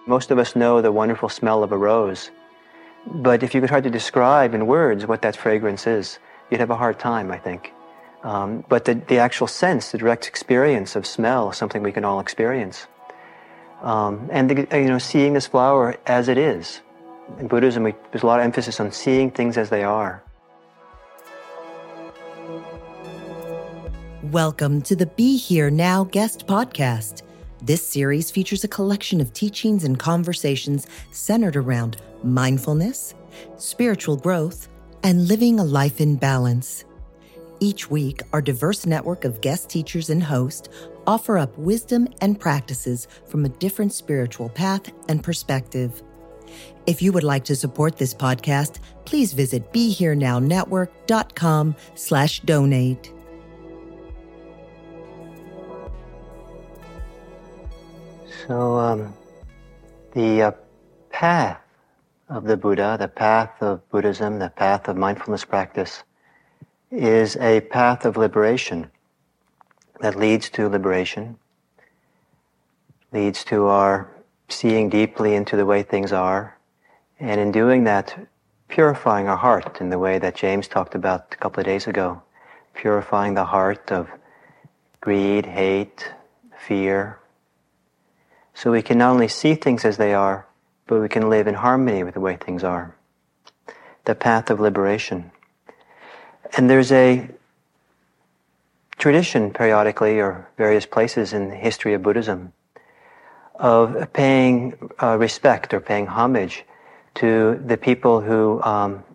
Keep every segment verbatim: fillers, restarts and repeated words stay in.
Most of us know the wonderful smell of a rose, but if you could try to describe in words what that fragrance is, you'd have a hard time, I think. Um, but the, the actual sense, the direct experience of smell is something we can all experience. Um, and the, you know, seeing this flower as it is. In Buddhism, we, there's a lot of emphasis on seeing things as they are. Welcome to the Be Here Now guest podcast. This series features a collection of teachings and conversations centered around mindfulness, spiritual growth, and living a life in balance. Each week, our diverse network of guest teachers and hosts offer up wisdom and practices from a different spiritual path and perspective. If you would like to support this podcast, please visit BeHereNowNetwork.com slash donate. So um, the uh, path of the Buddha, the path of Buddhism, the path of mindfulness practice is a path of liberation that leads to liberation, leads to our seeing deeply into the way things are, and in doing that, purifying our heart in the way that James talked about a couple of days ago, purifying the heart of greed, hate, fear, so we can not only see things as they are, but we can live in harmony with the way things are. The path of liberation. And there's a tradition periodically, or various places in the history of Buddhism, of paying uh, respect or paying homage to the people who um,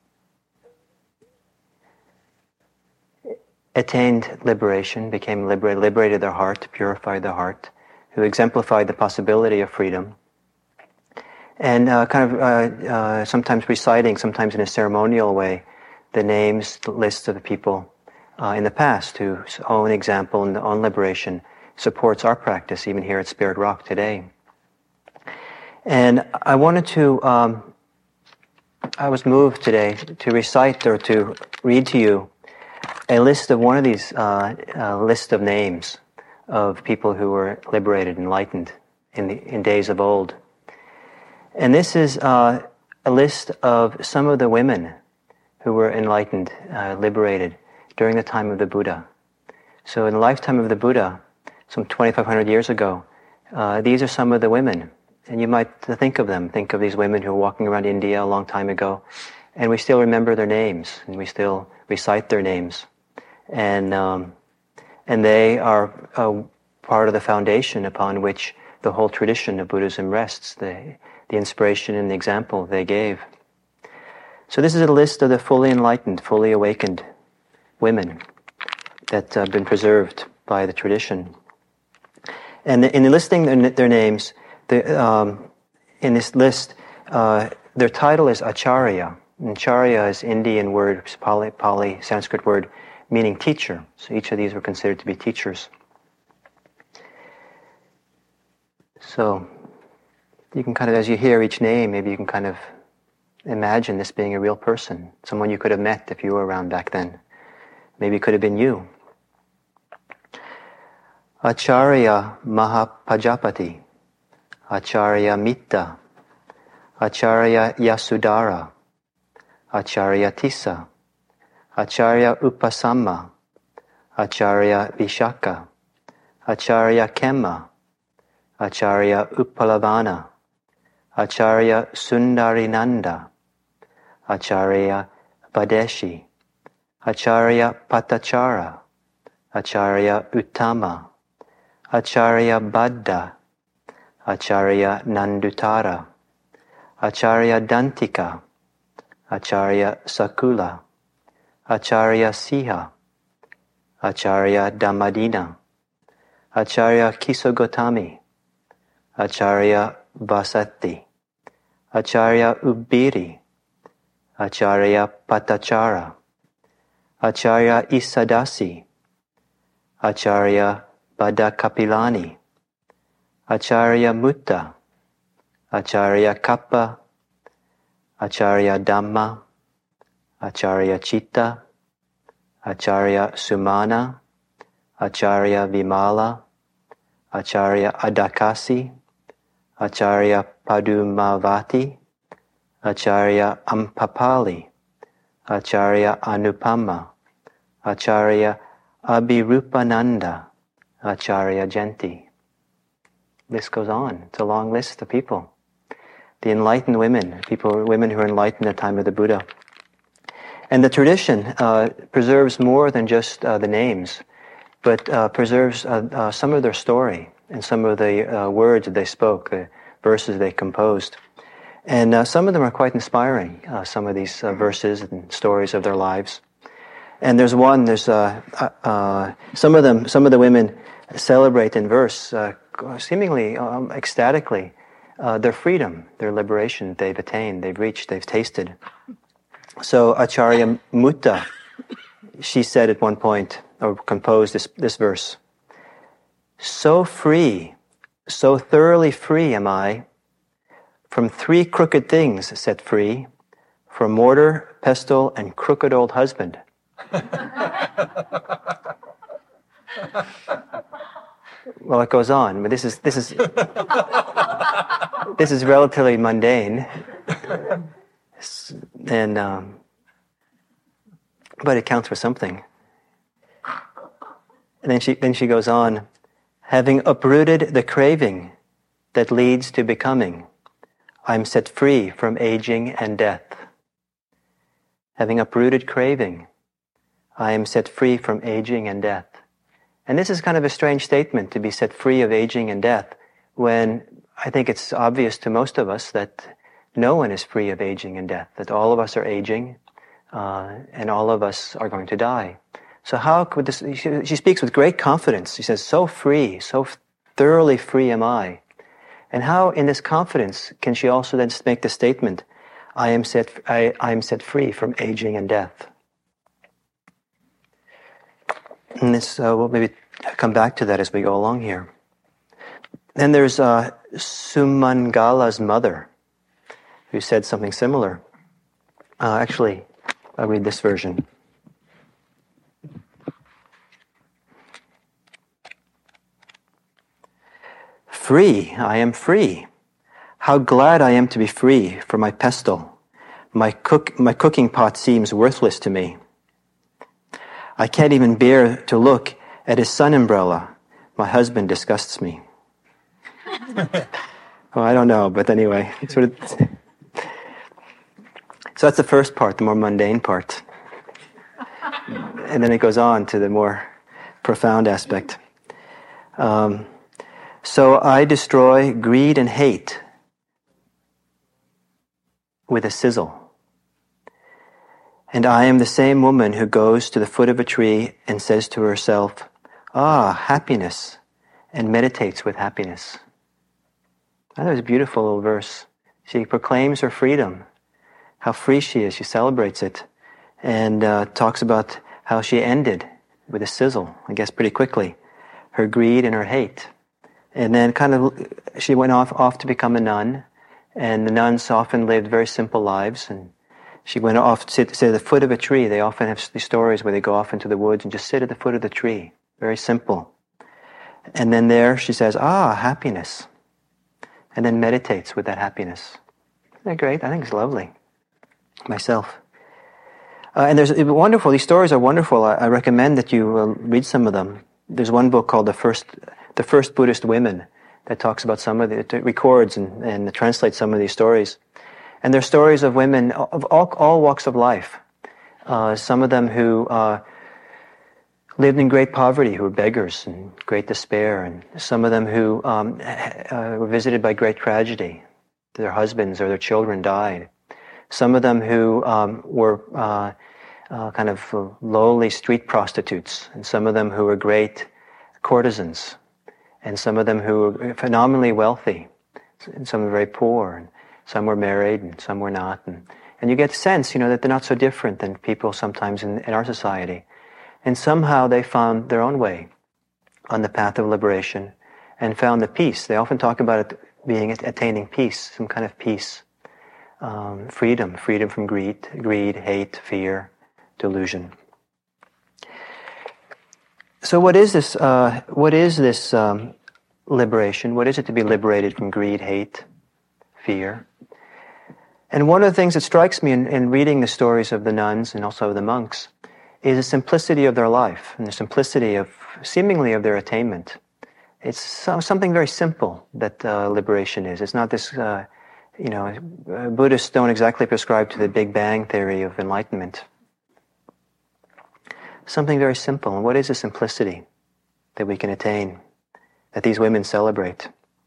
attained liberation, became liberated, liberated their heart, purified their heart, who exemplified the possibility of freedom, and uh, kind of uh, uh, sometimes reciting, sometimes in a ceremonial way, the names, the lists of the people uh, in the past whose own example and own liberation supports our practice, even here at Spirit Rock today. And I wanted to, um, I was moved today to recite or to read to you a list of one of these uh, uh, list of names of people who were liberated, enlightened in the in days of old. And this is uh, a list of some of the women who were enlightened, uh, liberated during the time of the Buddha. So in the lifetime of the Buddha, some twenty-five hundred years ago, uh, these are some of the women. And you might think of them, think of these women who were walking around India a long time ago, and we still remember their names, and we still recite their names. And um, And they are uh, part of the foundation upon which the whole tradition of Buddhism rests, the, the inspiration and the example they gave. So this is a list of the fully enlightened, fully awakened women that have been preserved by the tradition. And in listing their, their names, the, um, in this list, uh, their title is Acharya. And Acharya is Indian word, Pali, Pali, Sanskrit word, meaning teacher. So each of these were considered to be teachers. So you can kind of, as you hear each name, maybe you can kind of imagine this being a real person, someone you could have met if you were around back then. Maybe it could have been you. Acharya Mahapajapati, Acharya Mitta, Acharya Yasudhara, Acharya Tissa, Acharya Upasamma, Acharya Vishaka, Acharya Kemma, Acharya Upalavana, Acharya Sundarinanda, Acharya Vadeshi, Acharya Patachara, Acharya Uttama, Acharya Baddha, Acharya Nandutara, Acharya Dantika, Acharya Sakula, Acharya Siha, Acharya Dhammadina, Acharya Kisogotami, Acharya Vasati, Acharya Ubiri, Acharya Patachara, Acharya Isadasi, Acharya Badakapilani, Acharya Mutta, Acharya Kappa, Acharya Dhamma, Acharya Chitta, Acharya Sumana, Acharya Vimala, Acharya Adakasi, Acharya Padumavati, Acharya Ampapali, Acharya Anupama, Acharya Abhirupananda, Acharya Jenti. This goes on. It's a long list of people. The enlightened women, people, women who were enlightened at the time of the Buddha. And the tradition uh, preserves more than just uh, the names, but uh, preserves uh, uh, some of their story and some of the uh, words that they spoke, the verses they composed. And uh, some of them are quite inspiring, uh, some of these uh, verses and stories of their lives. And there's one, there's uh, uh, uh, some of them, some of the women celebrate in verse, uh, seemingly um, ecstatically, uh, their freedom, their liberation they've attained, they've reached, they've tasted. So Acharya Mutta, she said at one point, or composed this, this verse, "So free, so thoroughly free am I, from three crooked things set free, from mortar, pestle, and crooked old husband." Well, it goes on, but this is this is this is relatively mundane, and um, but it counts for something. And then she then she goes on, having uprooted the craving that leads to becoming, I'm set free from aging and death. Having uprooted craving, I am set free from aging and death. And this is kind of a strange statement, to be set free of aging and death, when I think it's obvious to most of us that no one is free of aging and death, that all of us are aging, uh, and all of us are going to die. So how could this, she, she speaks with great confidence. She says, so free, so thoroughly free am I. And how in this confidence can she also then make the statement, I am set, I, I am set free from aging and death. And this, uh, we'll maybe come back to that as we go along here. Then there's uh, Sumangala's mother, who said something similar. Uh, actually, I'll read this version. Free, I am free. How glad I am to be free from my pestle. My cook, my cooking pot seems worthless to me. I can't even bear to look at his sun umbrella. My husband disgusts me. Well, I don't know, but anyway. Sort of. So that's the first part, the more mundane part. And then it goes on to the more profound aspect. Um, so I destroy greed and hate with a sizzle. And I am the same woman who goes to the foot of a tree and says to herself, ah, happiness, and meditates with happiness. That was a beautiful little verse. She proclaims her freedom, how free she is. She celebrates it, and uh, talks about how she ended with a sizzle, I guess pretty quickly, her greed and her hate. And then kind of, she went off, off to become a nun, and the nuns often lived very simple lives, and she went off to sit, sit at the foot of a tree. They often have these stories where they go off into the woods and just sit at the foot of the tree. Very simple. And then there she says, ah, happiness. And then meditates with that happiness. Isn't that great? I think it's lovely. Myself. Uh, and there's it's wonderful. These stories are wonderful. I, I recommend that you uh, read some of them. There's one book called The First The First Buddhist Women that talks about some of the, it records and, and translates some of these stories. And they're stories of women of all, all walks of life. Uh, some of them who uh, lived in great poverty, who were beggars and great despair, and some of them who um, uh, were visited by great tragedy. Their husbands or their children died. Some of them who um, were uh, uh, kind of lowly street prostitutes, and some of them who were great courtesans, and some of them who were phenomenally wealthy, and some were very poor, and some were married and some were not. And, and you get the sense, you know, that they're not so different than people sometimes in, in our society. And somehow they found their own way on the path of liberation and found the peace. They often talk about it being attaining peace, some kind of peace, um, freedom, freedom from greed, greed, hate, fear, delusion. So what is this, uh, what is this um, liberation? What is it to be liberated from greed, hate, fear? And one of the things that strikes me in, in reading the stories of the nuns and also the monks is the simplicity of their life and the simplicity of, seemingly, of their attainment. It's so, something very simple that uh, liberation is. It's not this, uh, you know, uh, Buddhists don't exactly prescribe to the Big Bang theory of enlightenment. Something very simple. And what is the simplicity that we can attain, that these women celebrate?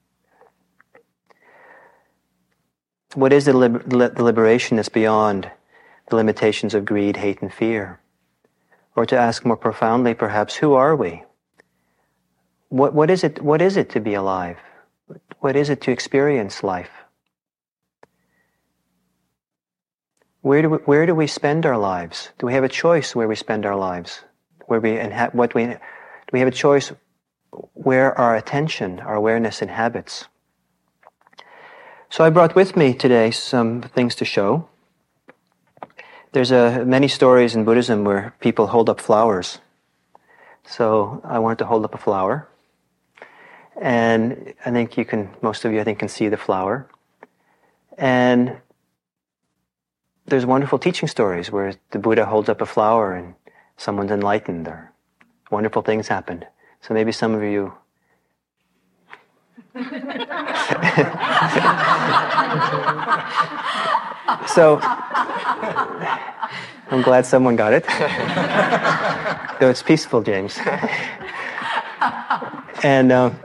What is the, liber- the liberation that's beyond the limitations of greed, hate, and fear? Or to ask more profoundly, perhaps, who are we? What, what is it, what is it to be alive? What is it to experience life? Where do we, where do we spend our lives? Do we have a choice where we spend our lives? Where we and ha- what we do we have a choice where our attention, our awareness inhabits? So I brought with me today some things to show. There's a, many stories in Buddhism where people hold up flowers. So I wanted to hold up a flower. And I think you can, most of you I think can see the flower. And there's wonderful teaching stories where the Buddha holds up a flower and someone's enlightened or wonderful things happened. So maybe some of you So I'm glad someone got it. Though it's peaceful, James. and um,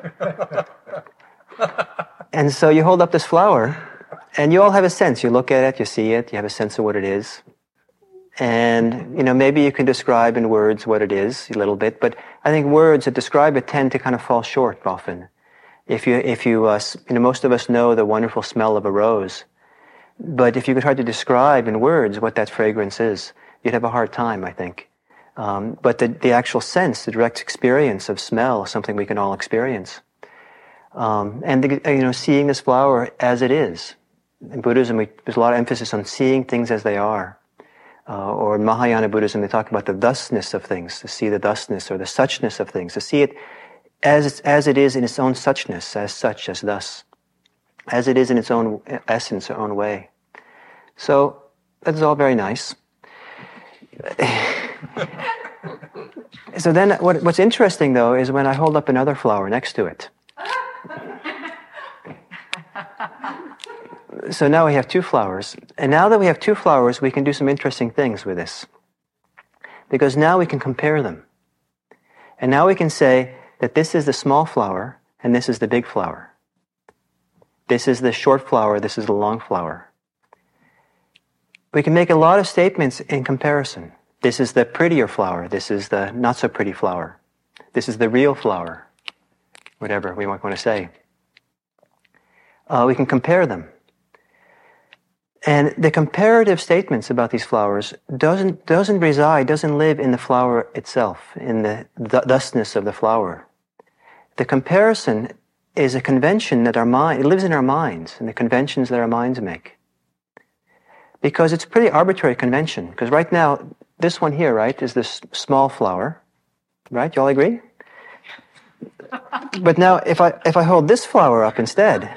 and so you hold up this flower, and you all have a sense. You look at it, you see it, you have a sense of what it is. And, you know, maybe you can describe in words what it is a little bit, but I think words that describe it tend to kind of fall short often. If you, if you, uh, you know, most of us know the wonderful smell of a rose, but if you could try to describe in words what that fragrance is, you'd have a hard time, I think. Um, but the, the actual sense, the direct experience of smell is something we can all experience. Um, and, the, you know, seeing this flower as it is. In Buddhism, we, there's a lot of emphasis on seeing things as they are. Uh, or in Mahayana Buddhism, they talk about the thusness of things, to see the thusness or the suchness of things, to see it as, as it is in its own suchness, as such, as thus, as it is in its own essence, its own way. So that's all very nice. So then what, what's interesting, though, is when I hold up another flower next to it. So now we have two flowers. And now that we have two flowers, we can do some interesting things with this. Because now we can compare them. And now we can say that this is the small flower and this is the big flower. This is the short flower, this is the long flower. We can make a lot of statements in comparison. This is the prettier flower, this is the not so pretty flower. This is the real flower. Whatever we might want to say. Uh, we can compare them. And the comparative statements about these flowers doesn't doesn't reside, doesn't live in the flower itself, in the th- thusness of the flower. The comparison is a convention that our mind, it lives in our minds, and the conventions that our minds make. Because it's a pretty arbitrary convention. Because right now, this one here, right, is this small flower, right? You all agree? But now, if I if I hold this flower up instead.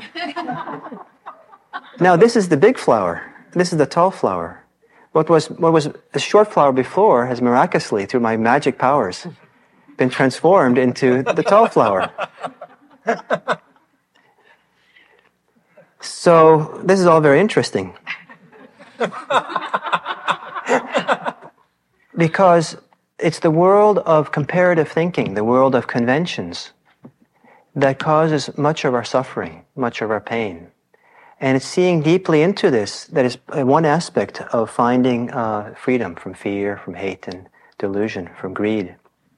Now this is the big flower. This is the tall flower. What was what was a short flower before has miraculously, through my magic powers, been transformed into the tall flower. So this is all very interesting. Because it's the world of comparative thinking, the world of conventions, that causes much of our suffering, much of our pain. And it's seeing deeply into this that is one aspect of finding uh, freedom from fear, from hate and delusion, from greed.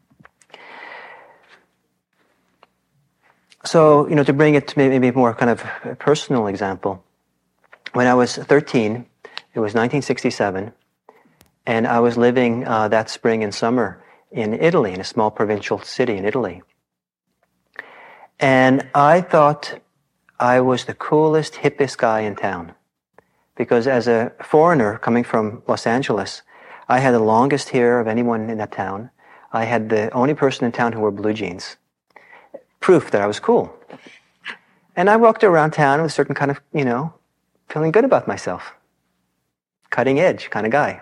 So, you know, to bring it to maybe more kind of a personal example, when I was thirteen, it was nineteen sixty-seven, and I was living uh, that spring and summer in Italy, in a small provincial city in Italy. And I thought I was the coolest, hippest guy in town. Because as a foreigner coming from Los Angeles, I had the longest hair of anyone in that town. I had the only person in town who wore blue jeans. Proof that I was cool. And I walked around town with a certain kind of, you know, feeling good about myself. Cutting edge kind of guy.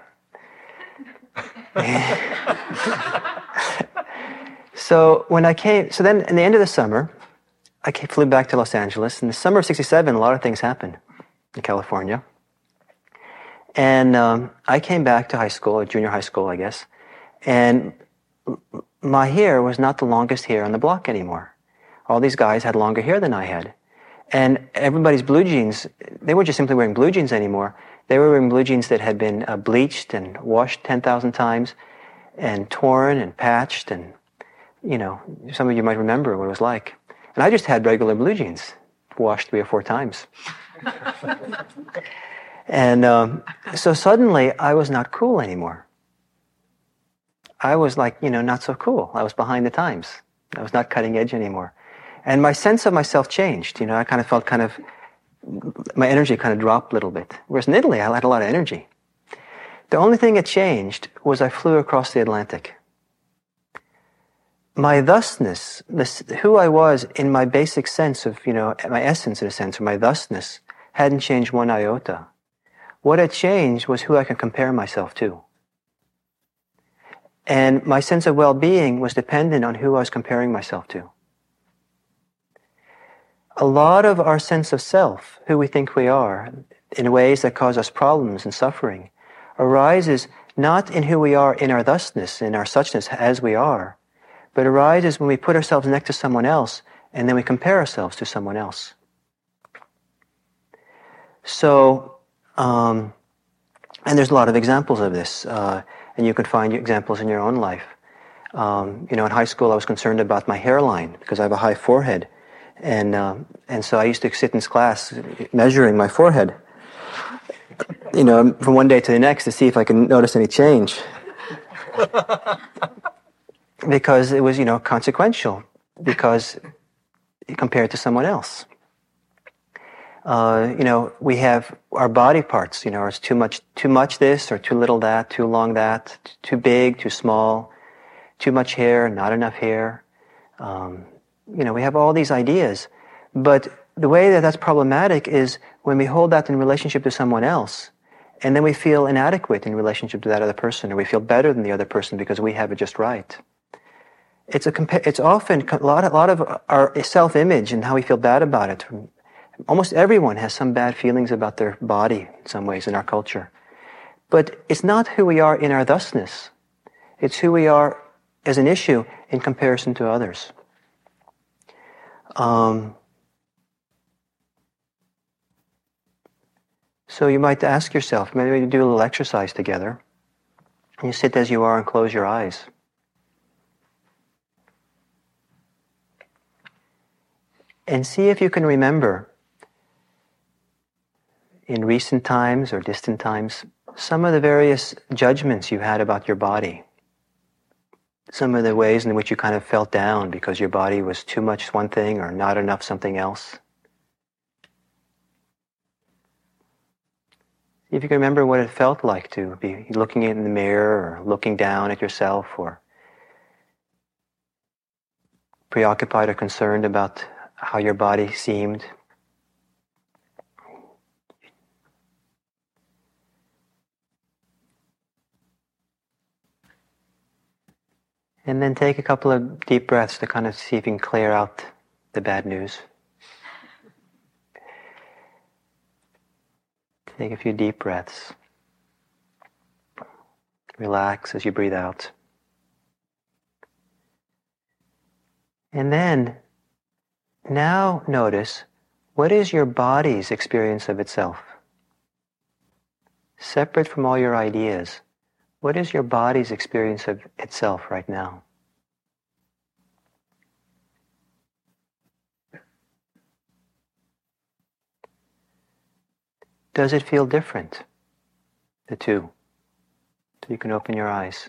So when I came, so then in the end of the summer, I came, flew back to Los Angeles. In the summer of sixty-seven, a lot of things happened in California. And um, I came back to high school, or junior high school, I guess, and my hair was not the longest hair on the block anymore. All these guys had longer hair than I had. And everybody's blue jeans, they weren't just simply wearing blue jeans anymore. They were wearing blue jeans that had been uh, bleached and washed ten thousand times and torn and patched, and, you know, some of you might remember what it was like. And I just had regular blue jeans, washed three or four times. And um, so suddenly I was not cool anymore. I was like, you know, not so cool. I was behind the times. I was not cutting edge anymore. And my sense of myself changed. You know, I kind of felt kind of, my energy kind of dropped a little bit. Whereas in Italy, I had a lot of energy. The only thing that changed was I flew across the Atlantic. My thusness, this, who I was in my basic sense of, you know, my essence in a sense, or my thusness, hadn't changed one iota. What had changed was who I could compare myself to. And my sense of well-being was dependent on who I was comparing myself to. A lot of our sense of self, who we think we are, in ways that cause us problems and suffering, arises not in who we are in our thusness, in our suchness as we are, but arises when we put ourselves next to someone else and then we compare ourselves to someone else. So, um, and there's a lot of examples of this, uh, and you can find examples in your own life. Um, you know, in high school I was concerned about my hairline because I have a high forehead. And um, and so I used to sit in class measuring my forehead, you know, from one day to the next to see if I can notice any change. Because it was, you know, consequential, because compared to someone else. Uh, you know, we have our body parts, you know, it's too much, too much this or too little that, too long that, too big, too small, too much hair, not enough hair. Um, you know, we have all these ideas. But the way that that's problematic is when we hold that in relationship to someone else, and then we feel inadequate in relationship to that other person, or we feel better than the other person because we have it just right. It's a compa- it's often a lot, a lot of our self-image and how we feel bad about it. Almost everyone has some bad feelings about their body in some ways in our culture. But it's not who we are in our thusness. It's who we are as an issue in comparison to others. Um, so you might ask yourself, maybe you do a little exercise together. You sit as you are and close your eyes. And see if you can remember in recent times or distant times, some of the various judgments you had about your body. Some of the ways in which you kind of felt down because your body was too much one thing or not enough something else. See if you can remember what it felt like to be looking in the mirror or looking down at yourself, or preoccupied or concerned about how your body seemed. And then take a couple of deep breaths to kind of see if you can clear out the bad news. Take a few deep breaths. Relax as you breathe out. And then, now notice, what is your body's experience of itself? Separate from all your ideas. What is your body's experience of itself right now? Does it feel different, the two? So you can open your eyes.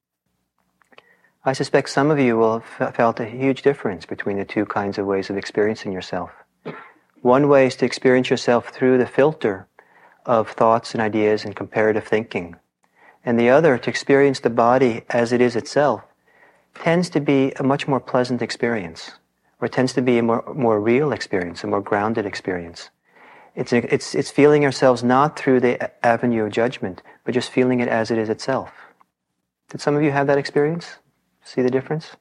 I suspect some of you will have felt a huge difference between the two kinds of ways of experiencing yourself. One way is to experience yourself through the filter of thoughts and ideas and comparative thinking. And the other, to experience the body as it is itself, tends to be a much more pleasant experience, or it tends to be a more, more real experience, a more grounded experience. It's, it's, it's feeling ourselves not through the avenue of judgment, but just feeling it as it is itself. Did some of you have that experience? See the difference?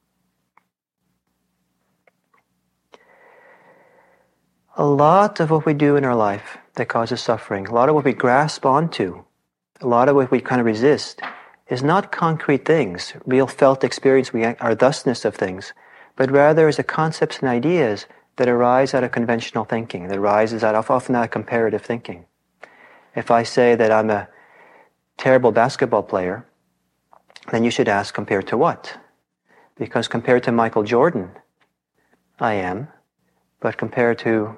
A lot of what we do in our life that causes suffering, a lot of what we grasp onto, a lot of what we kind of resist, is not concrete things, real felt experience, we, our thusness of things, but rather is the concepts and ideas that arise out of conventional thinking, that arises out of often out of comparative thinking. If I say that I'm a terrible basketball player, then you should ask, compared to what? Because compared to Michael Jordan, I am, but compared to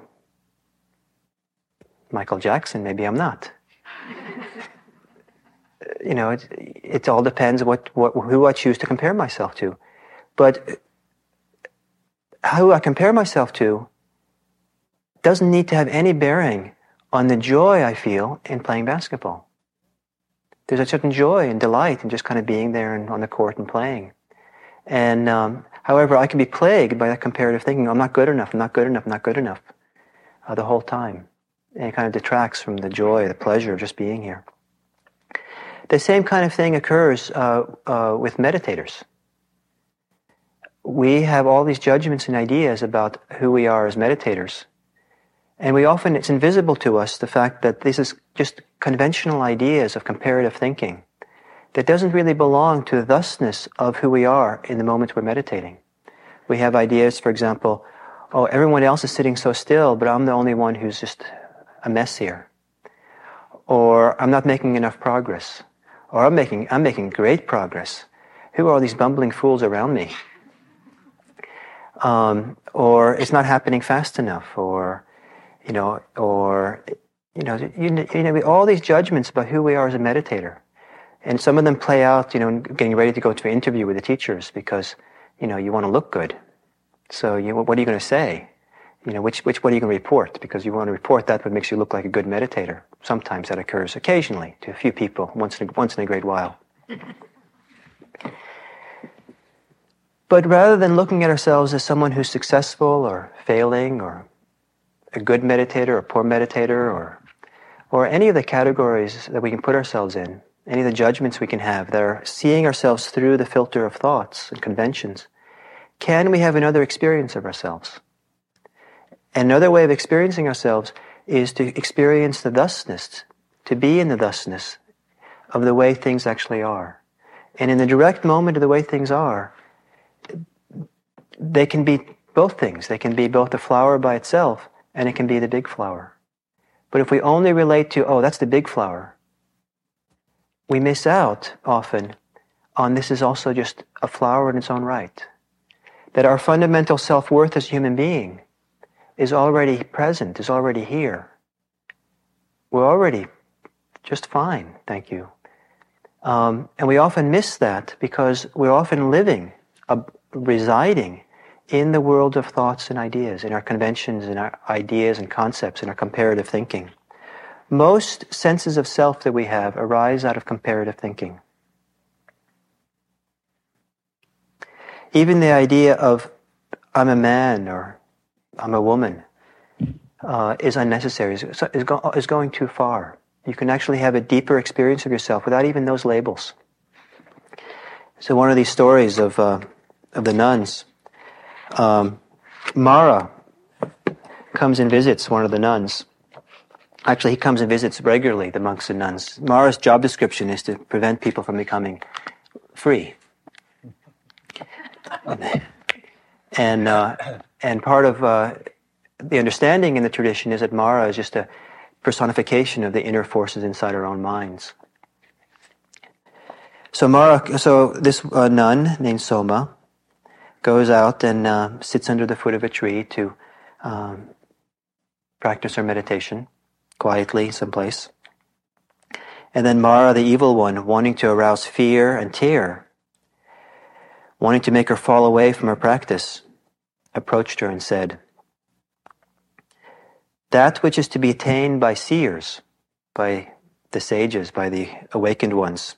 Michael Jackson, maybe I'm not. You know, it, it all depends what, what who I choose to compare myself to. But who I compare myself to doesn't need to have any bearing on the joy I feel in playing basketball. There's a certain joy and delight in just kind of being there and on the court and playing. And um, however, I can be plagued by that comparative thinking. I'm not good enough, I'm not good enough, I'm not good enough uh, the whole time. And it kind of detracts from the joy, the pleasure of just being here. The same kind of thing occurs uh, uh, with meditators. We have all these judgments and ideas about who we are as meditators. And we often, it's invisible to us, the fact that this is just conventional ideas of comparative thinking that doesn't really belong to the thusness of who we are in the moment we're meditating. We have ideas, for example, oh, everyone else is sitting so still, but I'm the only one who's just a mess here. Or I'm not making enough progress. Or I'm making, I'm making great progress. Who are all these bumbling fools around me? Um, or it's not happening fast enough, or, you know, or, you know, you, you know, all these judgments about who we are as a meditator. And some of them play out, you know, getting ready to go to an interview with the teachers because, you know, you want to look good. So you, what are you going to say? You know, which, which, what are you going to report? Because you want to report that what makes you look like a good meditator. Sometimes that occurs occasionally to a few people, once in a, once in a great while. But rather than looking at ourselves as someone who's successful or failing or a good meditator or poor meditator or, or any of the categories that we can put ourselves in, any of the judgments we can have that are seeing ourselves through the filter of thoughts and conventions, can we have another experience of ourselves? Another way of experiencing ourselves is to experience the thusness, to be in the thusness of the way things actually are. And in the direct moment of the way things are, they can be both things. They can be both the flower by itself, and it can be the big flower. But if we only relate to, oh, that's the big flower, we miss out often on this is also just a flower in its own right. That our fundamental self-worth as a human being is already present, is already here. We're already just fine, thank you. Um, and we often miss that because we're often living, uh, residing in the world of thoughts and ideas, in our conventions, in our ideas and concepts, in our comparative thinking. Most senses of self that we have arise out of comparative thinking. Even the idea of I'm a man or I'm a woman uh, is unnecessary, is, is, go, is going too far. You can actually have a deeper experience of yourself without even those labels. So one of these stories of uh, of the nuns, um, Mara comes and visits one of the nuns. Actually, he comes and visits regularly the monks and nuns. Mara's job description is to prevent people from becoming free. And uh, and part of uh, the understanding in the tradition is that Mara is just a personification of the inner forces inside our own minds. So Mara, so this uh, nun named Soma goes out and uh, sits under the foot of a tree to um, practice her meditation quietly someplace. And then Mara, the evil one, wanting to arouse fear and terror, wanting to make her fall away from her practice, approached her and said, "That which is to be attained by seers, by the sages, by the awakened ones,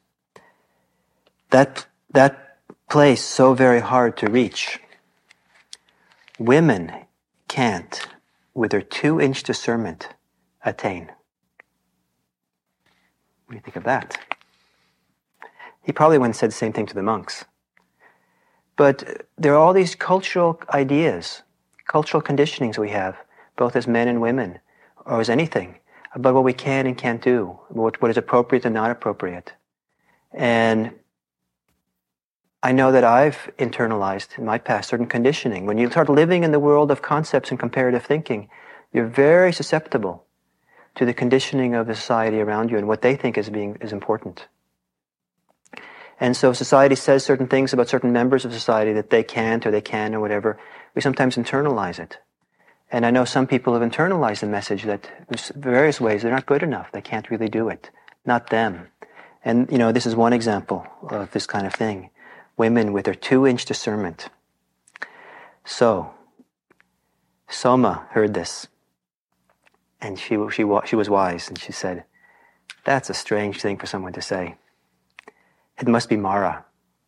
that that place so very hard to reach, women can't, with their two-inch discernment, attain. What do you think of that? He probably went and said the same thing to the monks. But there are all these cultural ideas, cultural conditionings we have, both as men and women, or as anything, about what we can and can't do, what, what is appropriate and not appropriate. And I know that I've internalized in my past certain conditioning. When you start living in the world of concepts and comparative thinking, you're very susceptible to the conditioning of the society around you and what they think is being is important. And so society says certain things about certain members of society that they can't or they can or whatever. We sometimes internalize it. And I know some people have internalized the message that in various ways they're not good enough. They can't really do it. Not them. And, you know, this is one example of this kind of thing. Women with their two-inch discernment. So, Soma heard this. And she, she, she was wise. And she said, that's a strange thing for someone to say. It must be Mara,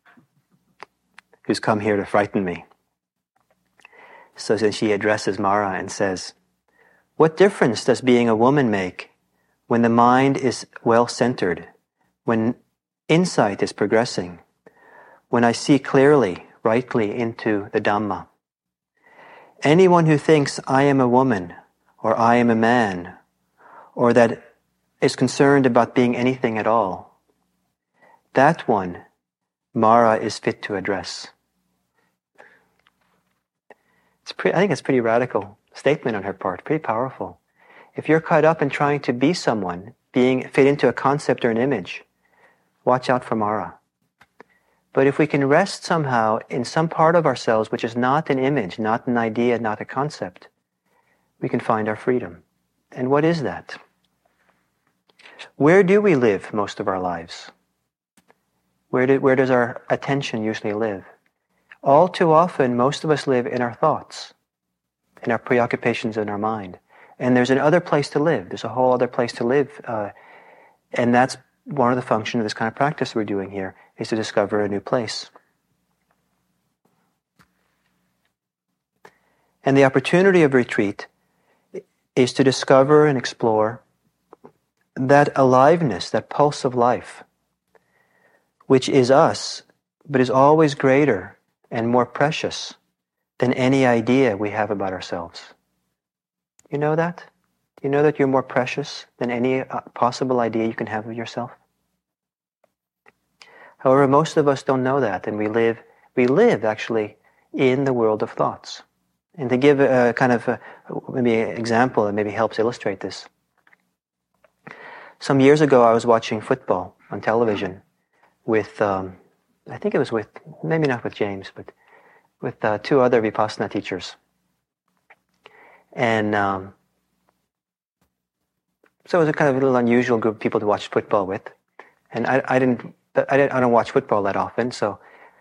who's come here to frighten me. So then she addresses Mara and says, what difference does being a woman make when the mind is well-centered, when insight is progressing, when I see clearly, rightly into the Dhamma? Anyone who thinks I am a woman, or I am a man, or that is concerned about being anything at all, that one, Mara is fit to address. It's pretty, I think it's a pretty radical statement on her part, pretty powerful. If you're caught up in trying to be someone, being fit into a concept or an image, watch out for Mara. But if we can rest somehow in some part of ourselves which is not an image, not an idea, not a concept, we can find our freedom. And what is that? Where do we live most of our lives? Where, do, where does our attention usually live? All too often, most of us live in our thoughts, in our preoccupations in our mind. And there's another place to live. There's a whole other place to live. Uh, and that's one of the functions of this kind of practice we're doing here, is to discover a new place. And the opportunity of retreat is to discover and explore that aliveness, that pulse of life, which is us, but is always greater and more precious than any idea we have about ourselves. You know that? You know that you're more precious than any possible idea you can have of yourself? However, most of us don't know that, and we live, we live actually in the world of thoughts. And to give a kind of a, maybe an example that maybe helps illustrate this. Some years ago, I was watching football on television with, um, I think it was with, maybe not with James, but with uh, two other Vipassana teachers. And um, so it was a kind of a little unusual group of people to watch football with. And I, I didn't, I didn't, I don't watch football that often, so.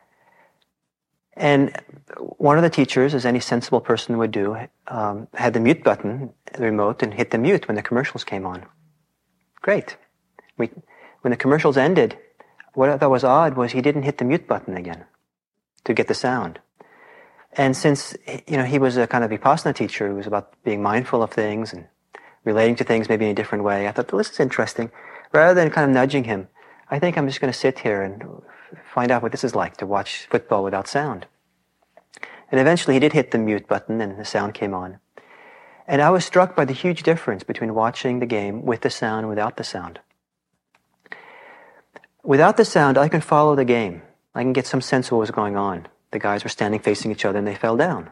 And one of the teachers, as any sensible person would do, um, had the mute button, the remote, and hit the mute when the commercials came on. Great. We, when the commercials ended, what I thought was odd was he didn't hit the mute button again to get the sound. And since, you know, he was a kind of Vipassana teacher who was about being mindful of things and relating to things maybe in a different way, I thought, well, this is interesting. Rather than kind of nudging him, I think I'm just going to sit here and find out what this is like to watch football without sound. And eventually he did hit the mute button and the sound came on. And I was struck by the huge difference between watching the game with the sound and without the sound. Without the sound, I can follow the game. I can get some sense of what was going on. The guys were standing facing each other and they fell down.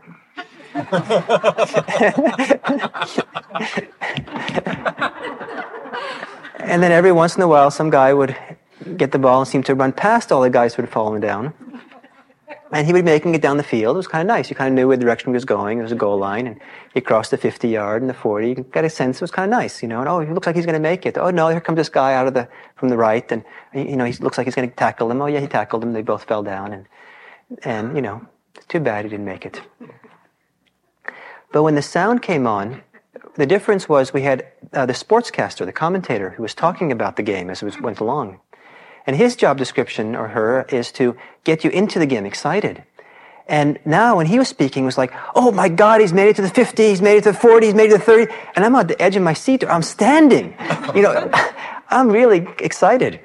And then every once in a while, some guy would get the ball and seem to run past all the guys who had fallen down. And he would be making it down the field. It was kind of nice. You kind of knew where the direction he was going. There was a goal line, and he crossed the fifty-yard and the forty. You got a sense it was kind of nice, you know. And oh, he looks like he's going to make it. Oh no, here comes this guy out of the from the right, and you know he looks like he's going to tackle him. Oh yeah, he tackled him. They both fell down, and and you know, it's too bad he didn't make it. But when the sound came on, the difference was we had uh, the sportscaster, the commentator, who was talking about the game as it went along. And his job description, or her, is to get you into the game, excited. And now when he was speaking, it was like, oh my God, he's made it to the fifty, he's made it to the forty, he's made it to the thirty. And I'm at the edge of my seat, or I'm standing. You know, I'm really excited.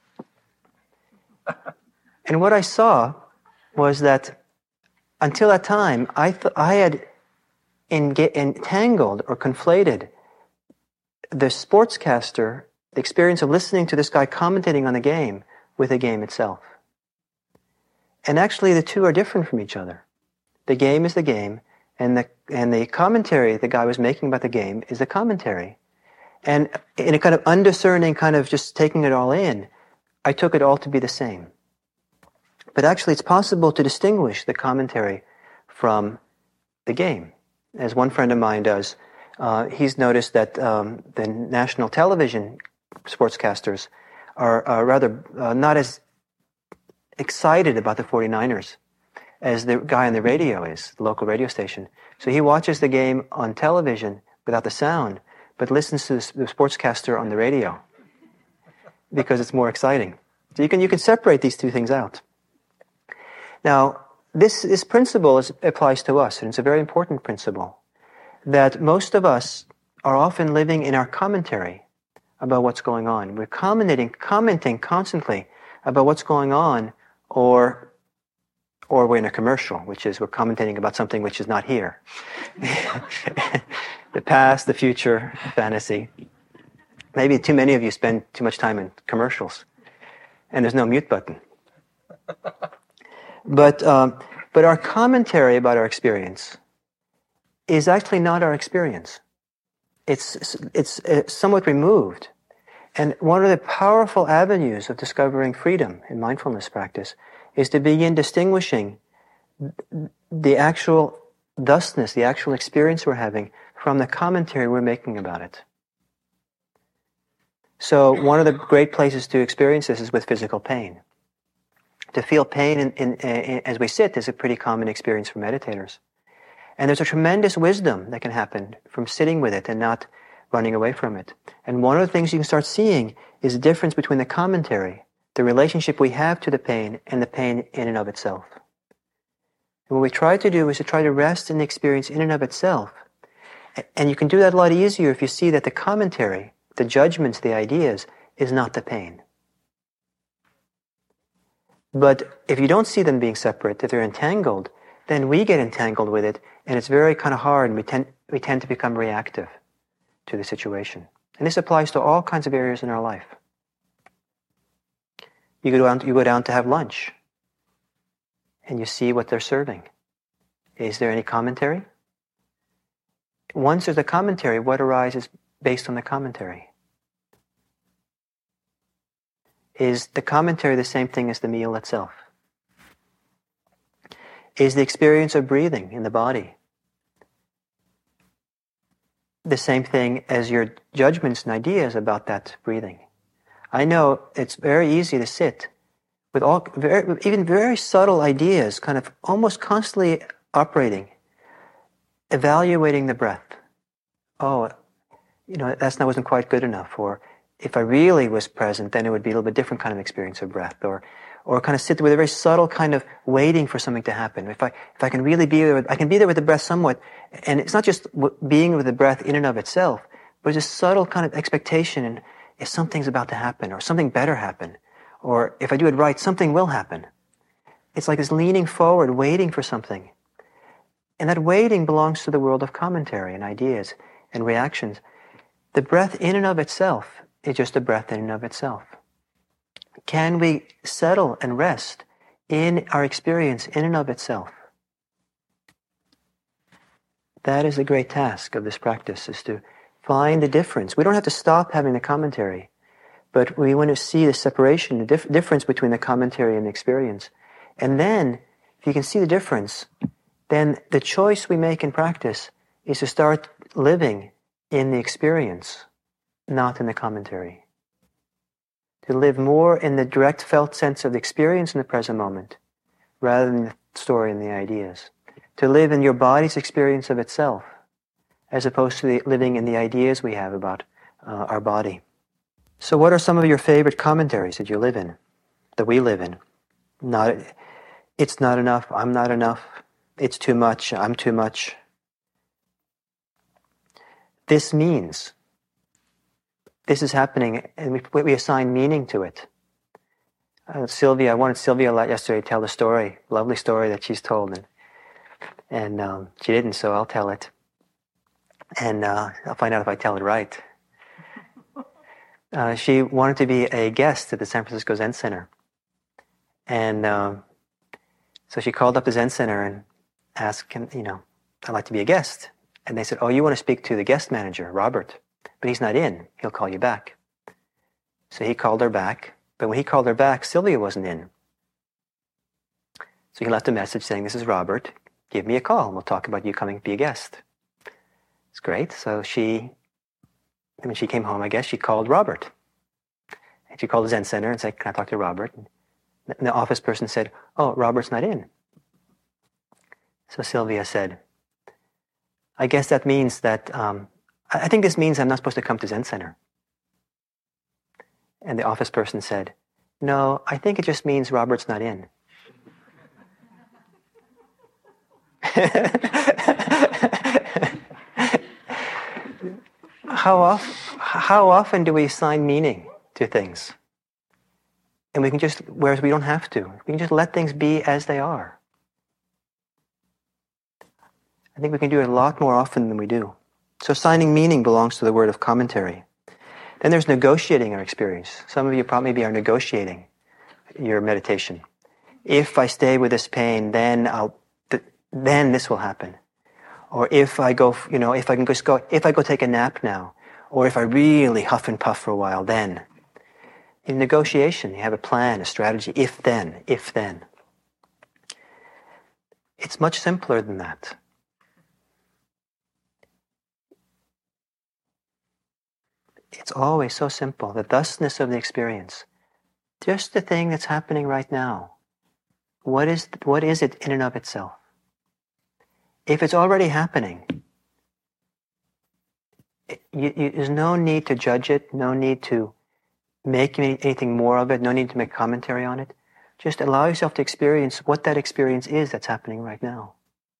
And what I saw was that until that time, I, th- I had enge- entangled or conflated the sportscaster, the experience of listening to this guy commentating on the game, with the game itself. And actually the two are different from each other. The game is the game, and the and the commentary the guy was making about the game is the commentary. And in a kind of undiscerning kind of just taking it all in, I took it all to be the same. But actually it's possible to distinguish the commentary from the game. As one friend of mine does, uh, he's noticed that um, the national television sportscasters are, are rather uh, not as excited about the forty-niners as the guy on the radio is, the local radio station. So he watches the game on television without the sound, but listens to the sportscaster on the radio because it's more exciting. So you can you can separate these two things out. Now, this, this principle is, applies to us, and it's a very important principle, that most of us are often living in our commentary about what's going on. We're commenting, commenting constantly about what's going on, or or we're in a commercial, which is we're commentating about something which is not here. The past, the future, fantasy. Maybe too many of you spend too much time in commercials, and there's no mute button. But um, but our commentary about our experience is actually not our experience. It's it's, it's somewhat removed. And one of the powerful avenues of discovering freedom in mindfulness practice is to begin distinguishing the actual thusness, the actual experience we're having, from the commentary we're making about it. So one of the great places to experience this is with physical pain. To feel pain in, in, in, as we sit is a pretty common experience for meditators. And there's a tremendous wisdom that can happen from sitting with it and not running away from it. And one of the things you can start seeing is the difference between the commentary, the relationship we have to the pain, and the pain in and of itself. And what we try to do is to try to rest in the experience in and of itself. And you can do that a lot easier if you see that the commentary, the judgments, the ideas, is not the pain. But if you don't see them being separate, if they're entangled, then we get entangled with it, and it's very kind of hard, and we tend, we tend to become reactive to the situation. And this applies to all kinds of areas in our life. You go down, you go down to have lunch, and you see what they're serving. Is there any commentary? Once there's a commentary, what arises based on the commentary? Is the commentary the same thing as the meal itself? Is the experience of breathing in the body the same thing as your judgments and ideas about that breathing? I know it's very easy to sit with all, very, even very subtle ideas, kind of almost constantly operating, evaluating the breath. Oh, you know, that's not wasn't quite good enough. Or if I really was present, then it would be a little bit different kind of experience of breath. Or, or kind of sit with a very subtle kind of waiting for something to happen. If I, if I can really be there, with, I can be there with the breath somewhat. And it's not just w- being with the breath in and of itself, but just subtle kind of expectation. And if something's about to happen, or something better happen, or if I do it right, something will happen. It's like this leaning forward, waiting for something. And that waiting belongs to the world of commentary and ideas and reactions. The breath in and of itself is just a breath in and of itself. Can we settle and rest in our experience in and of itself? That is the great task of this practice, is to find the difference. We don't have to stop having the commentary, but we want to see the separation, the dif- difference between the commentary and the experience. And then, if you can see the difference, then the choice we make in practice is to start living in the experience, not in the commentary. To live more in the direct felt sense of the experience in the present moment, rather than the story and the ideas. To live in your body's experience of itself, as opposed to the, living in the ideas we have about uh, our body. So what are some of your favorite commentaries that you live in, that we live in? Not, it's not enough, I'm not enough, it's too much, I'm too much. This means, this is happening, and we, we assign meaning to it. Uh, Sylvia, I wanted Sylvia yesterday to tell the story, lovely story that she's told, and, and um, she didn't, so I'll tell it. And uh, I'll find out if I tell it right. Uh, she wanted to be a guest at the San Francisco Zen Center. And um, so she called up the Zen Center and asked, him, you know, I'd like to be a guest. And they said, oh, you want to speak to the guest manager, Robert, but he's not in. He'll call you back. So he called her back. But when he called her back, Sylvia wasn't in. So he left a message saying, this is Robert. Give me a call and we'll talk about you coming to be a guest. It's great. So she, when she came home, I guess, she called Robert. And she called the Zen Center and said, can I talk to Robert? And the office person said, oh, Robert's not in. So Sylvia said, I guess that means that, um, I think this means I'm not supposed to come to Zen Center. And the office person said, no, I think it just means Robert's not in. How often, how often do we assign meaning to things? And we can just, whereas we don't have to, we can just let things be as they are. I think we can do it a lot more often than we do. So assigning meaning belongs to the word of commentary. Then there's negotiating our experience. Some of you probably maybe are negotiating your meditation. If I stay with this pain, then I'll, th- then this will happen. Or if I go, you know, if I can just go, if I go take a nap now, or if I really huff and puff for a while, then. In negotiation, you have a plan, a strategy, if then, if then. It's much simpler than that. It's always so simple, the thusness of the experience. Just the thing that's happening right now. What is, what is it in and of itself? If it's already happening, it, you, you, there's no need to judge it, no need to make any, anything more of it, no need to make commentary on it. Just allow yourself to experience what that experience is that's happening right now.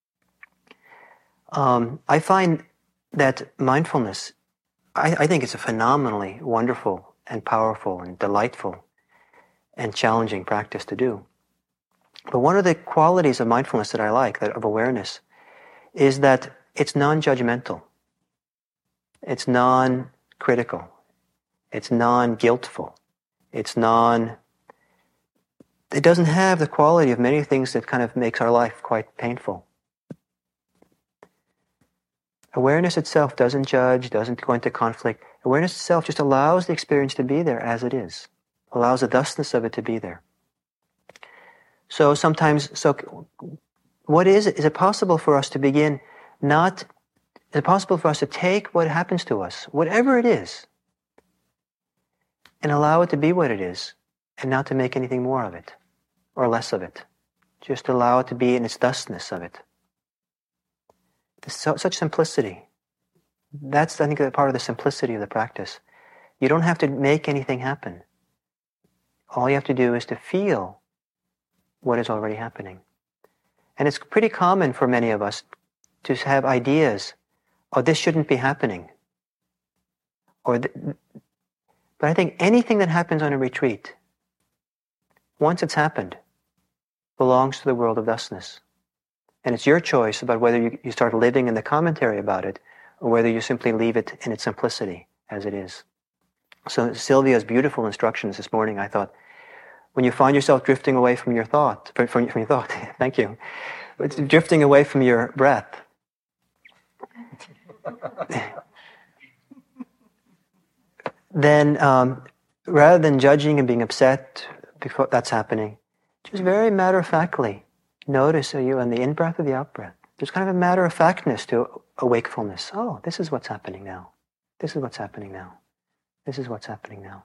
Um, I find that mindfulness, I, I think it's a phenomenally wonderful and powerful and delightful and challenging practice to do. But one of the qualities of mindfulness that I like, that of awareness, is that it's non-judgmental. It's non-critical. It's non-guiltful. It's non... It doesn't have the quality of many things that kind of makes our life quite painful. Awareness itself doesn't judge, doesn't go into conflict. Awareness itself just allows the experience to be there as it is. Allows the thusness of it to be there. So sometimes, so what is it? Is it possible for us to begin not, is it possible for us to take what happens to us, whatever it is, and allow it to be what it is, and not to make anything more of it, or less of it. Just allow it to be in its thusness of it. There's so, such simplicity. That's, I think, part of the simplicity of the practice. You don't have to make anything happen. All you have to do is to feel what is already happening. And it's pretty common for many of us to have ideas, oh, this shouldn't be happening. Or, th- but I think anything that happens on a retreat, once it's happened, belongs to the world of thusness. And it's your choice about whether you, you start living in the commentary about it, or whether you simply leave it in its simplicity as it is. So Sylvia's beautiful instructions this morning, I thought, when you find yourself drifting away from your thought, from, from your thought, thank you, it's drifting away from your breath, then um, rather than judging and being upset before that's happening, just very matter-of-factly notice, are you in the in-breath or the out-breath? There's kind of a matter-of-factness to a wakefulness. Oh, this is what's happening now. This is what's happening now. This is what's happening now.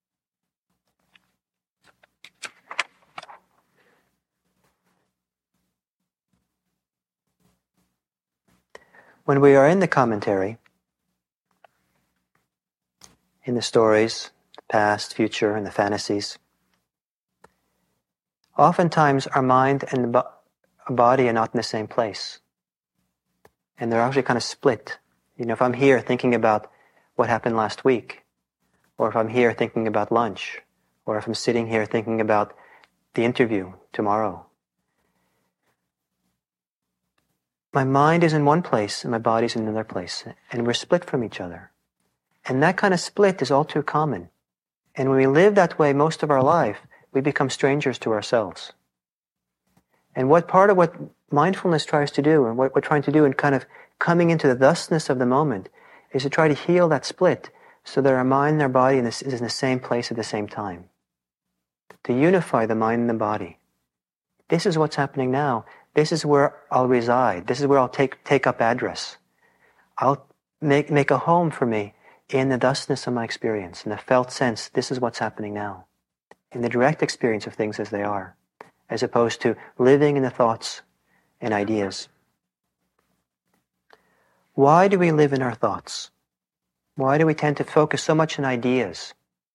When we are in the commentary, in the stories, the past, future, and the fantasies, Oftentimes our mind and the bo- body are not in the same place. And they're actually kind of split. You know, if I'm here thinking about what happened last week, or if I'm here thinking about lunch, or if I'm sitting here thinking about the interview tomorrow, my mind is in one place and my body's in another place, and we're split from each other. And that kind of split is all too common. And when we live that way most of our life, we become strangers to ourselves. And what part of what mindfulness tries to do, and what we're trying to do in kind of coming into the thusness of the moment, is to try to heal that split so that our mind and our body is in the same place at the same time. To unify the mind and the body. This is what's happening now. This is where I'll reside. This is where I'll take take up address. I'll make make a home for me in the thusness of my experience, in the felt sense, this is what's happening now. In the direct experience of things as they are, as opposed to living in the thoughts and ideas. Why do we live in our thoughts? Why do we tend to focus so much on ideas?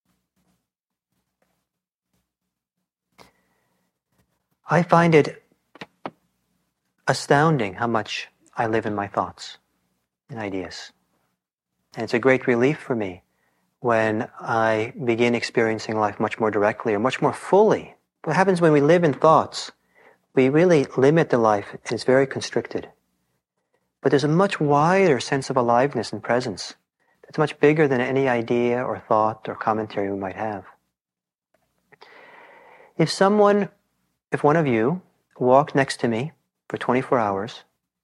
I find it astounding how much I live in my thoughts and ideas. And it's a great relief for me when I begin experiencing life much more directly or much more fully. What happens when we live in thoughts? We really limit the life and it's very constricted. But there's a much wider sense of aliveness and presence that's much bigger than any idea or thought or commentary we might have. If someone, if one of you walked next to me for twenty-four hours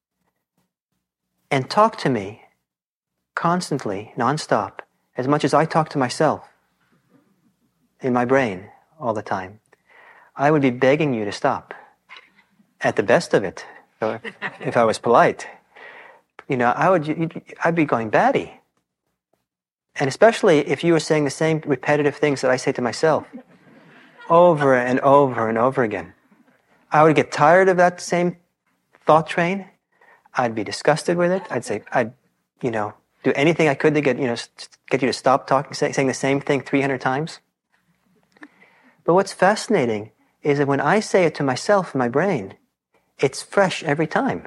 and talked to me constantly, nonstop, as much as I talk to myself in my brain all the time, I would be begging you to stop. At the best of it, if I was polite, you know, I would, I'd be going batty. And especially if you were saying the same repetitive things that I say to myself over and over and over again. I would get tired of that same thought train. I'd be disgusted with it. I'd say, I'd, you know, do anything I could to get, you know, get you to stop talking, say, saying the same thing three hundred times. But what's fascinating is that when I say it to myself in my brain, it's fresh every time.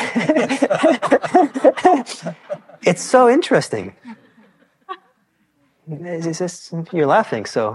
It's so interesting. It's just, you're laughing, so